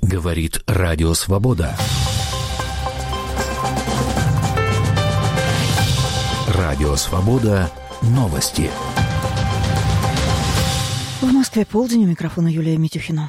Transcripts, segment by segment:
Говорит Радио Свобода. Радио Свобода. Новости. В Москве полдень. У микрофона Юлия Митюхина.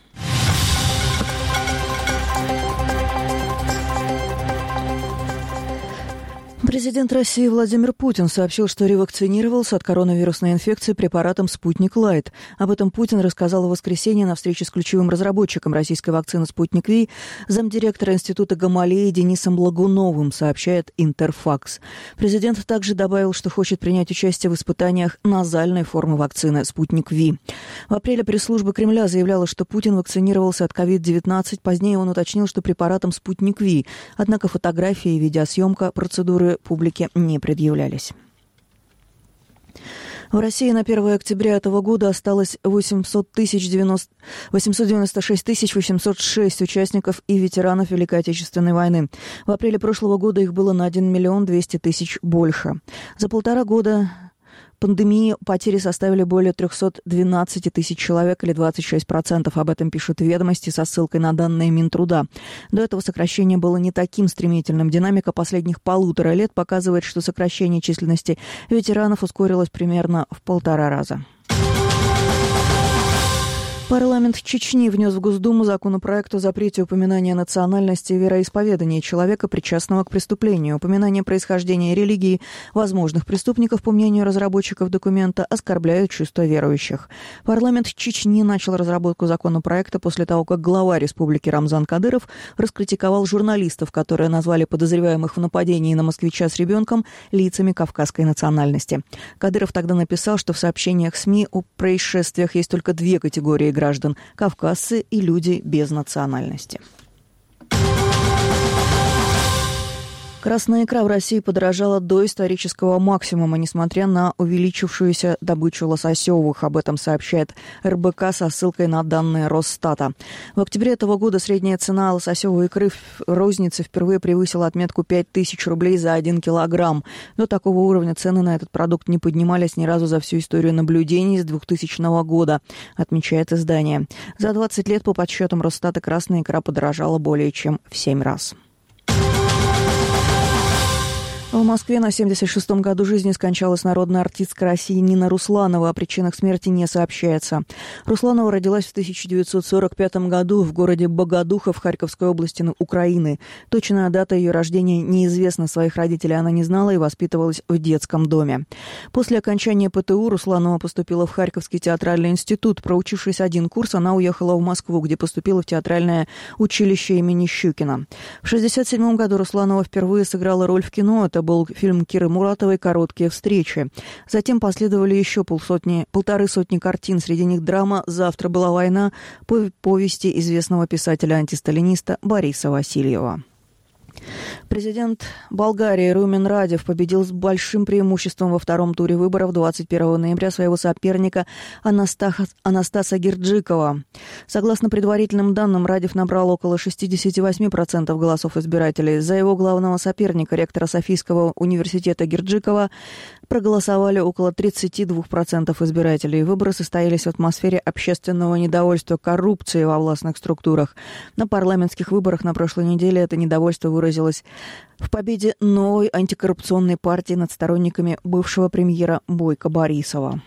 Президент России Владимир Путин сообщил, что ревакцинировался от коронавирусной инфекции препаратом «Спутник Лайт». Об этом Путин рассказал в воскресенье на встрече с ключевым разработчиком российской вакцины «Спутник Ви», замдиректора Института Гамалеи Денисом Лагуновым, сообщает Интерфакс. Президент также добавил, что хочет принять участие в испытаниях назальной формы вакцины «Спутник Ви». В апреле пресс-служба Кремля заявляла, что Путин вакцинировался от COVID-19. Позднее он уточнил, что препаратом «Спутник Ви». Однако фотографии и видеосъемка процедуры публике не предъявлялись. В России на 1 октября этого года осталось 896 806 участников и ветеранов Великой Отечественной войны. В апреле прошлого года их было на 1 200 000 больше. За 1,5 года пандемии потери составили более 312 000 человек, или 26%. Об этом пишут «Ведомости» со ссылкой на данные Минтруда. До этого сокращение было не таким стремительным. Динамика последних 1,5 лет показывает, что сокращение численности ветеранов ускорилось примерно в 1,5 раза. Парламент Чечни внес в Госдуму законопроект о запрете упоминания национальности и вероисповедания человека, причастного к преступлению. Упоминание происхождения и религии возможных преступников, по мнению разработчиков документа, оскорбляют чувства верующих. Парламент Чечни начал разработку законопроекта после того, как глава республики Рамзан Кадыров раскритиковал журналистов, которые назвали подозреваемых в нападении на москвича с ребенком лицами кавказской национальности. Кадыров тогда написал, что в сообщениях СМИ о происшествиях есть только 2 категории граждан – кавказцы и люди без национальности. Красная икра в России подорожала до исторического максимума, несмотря на увеличившуюся добычу лососевых. Об этом сообщает РБК со ссылкой на данные Росстата. В октябре этого года средняя цена лососевой икры в рознице впервые превысила отметку 5000 рублей за 1 килограмм. До такого уровня цены на этот продукт не поднимались ни разу за всю историю наблюдений с 2000 года, отмечает издание. За 20 лет, по подсчетам Росстата, красная икра подорожала более чем в 7 раз. В Москве на 76-м году жизни скончалась народная артистка России Нина Русланова. О причинах смерти не сообщается. Русланова родилась в 1945 году в городе Богодухов Харьковской области Украины. Точная дата ее рождения неизвестна. Своих родителей она не знала и воспитывалась в детском доме. После окончания ПТУ Русланова поступила в Харьковский театральный институт. Проучившись 1 курс, она уехала в Москву, где поступила в театральное училище имени Щукина. В 1967 году Русланова впервые сыграла роль в кино. Это был фильм Киры Муратовой «Короткие встречи». Затем последовали еще 150 картин. Среди них драма «Завтра была война» по повести известного писателя-антисталиниста Бориса Васильева. Президент Болгарии Румен Радев победил с большим преимуществом во 2-м туре выборов 21 ноября своего соперника Анастаса Герджикова. Согласно предварительным данным, Радев набрал около 68% голосов избирателей. За его главного соперника, ректора Софийского университета Герджикова, проголосовали около 32% избирателей. Выборы состоялись в атмосфере общественного недовольства коррупцией во властных структурах. На парламентских выборах на прошлой неделе это недовольство выразилось в победе новой антикоррупционной партии над сторонниками бывшего премьера Бойко Борисова.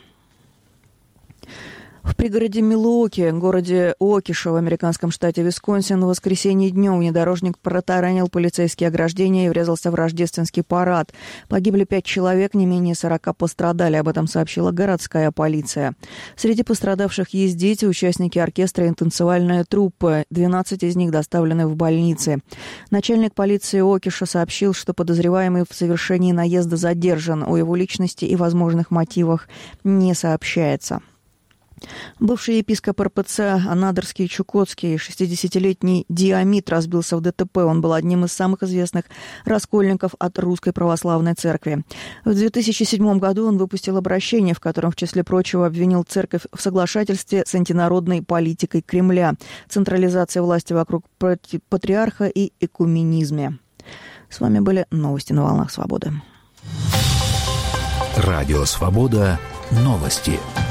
В пригороде Милуоки, городе Уокиша в американском штате Висконсин, в воскресенье днем внедорожник протаранил полицейские ограждения и врезался в рождественский парад. Погибли 5 человек, не менее 40 пострадали. Об этом сообщила городская полиция. Среди пострадавших есть дети, участники оркестра и танцевальная труппа. 12 из них доставлены в больницы. Начальник полиции Уокиша сообщил, что подозреваемый в совершении наезда задержан. О его личности и возможных мотивах не сообщается. Бывший епископ РПЦ Анадырский Чукотский, 60-летний Диамид, разбился в ДТП. Он был одним из самых известных раскольников от Русской Православной Церкви. В 2007 году он выпустил обращение, в котором, в числе прочего, обвинил церковь в соглашательстве с антинародной политикой Кремля, централизации власти вокруг патриарха и экуменизме. С вами были новости на волнах свободы. Радио Свобода. Новости.